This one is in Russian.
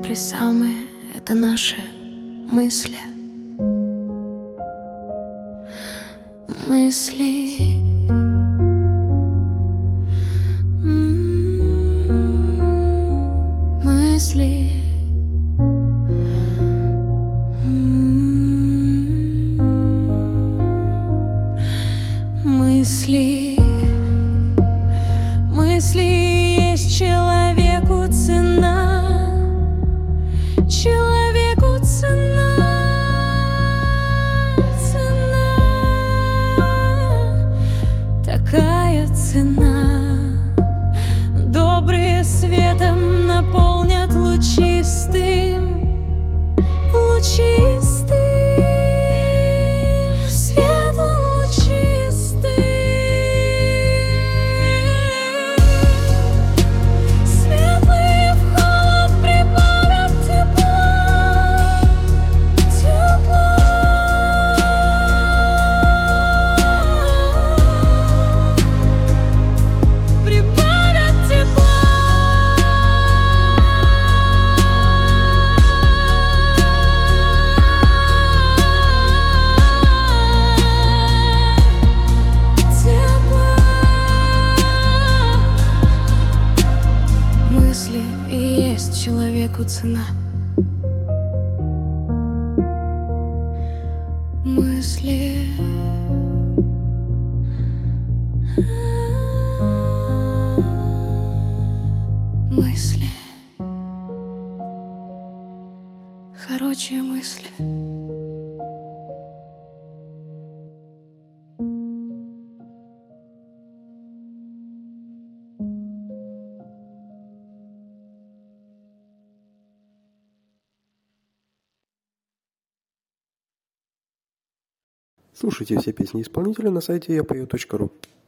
самые — это наши мысли. Мысли. Мысли. Мысли. Мысли есть человеку цена. Человеку цена. Цена. Такая цена. Добрые светом наполнят лучистым. Лучистым. Светлым лучистым. Светлые в холод прибавят тепла. Тепла. Прибавят тепла. Мысли и есть человеку цена. Мысли. Мысли. Хорошие мысли. Слушайте все песни исполнителя на сайте yapою.ru.